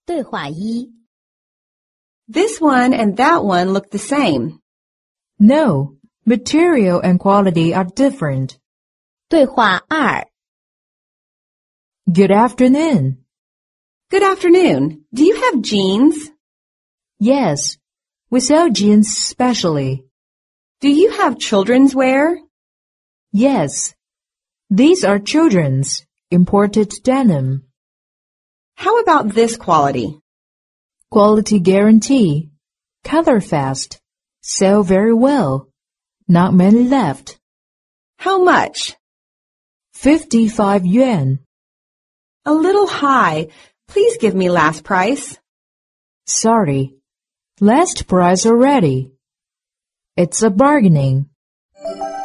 对话一 This one and that one look the same. No, material and quality are different. 对话二 Good afternoon. Good afternoon. Do you have jeans? Yes, we sell jeans specially. Do you have children's wear? Yes, these are children's imported denim. How about this quality? Quality guarantee. Color fast. Sell very well. Not many left. How much? 55 yuan. A little high. Please give me last price. Sorry. Last price already. It's a bargaining.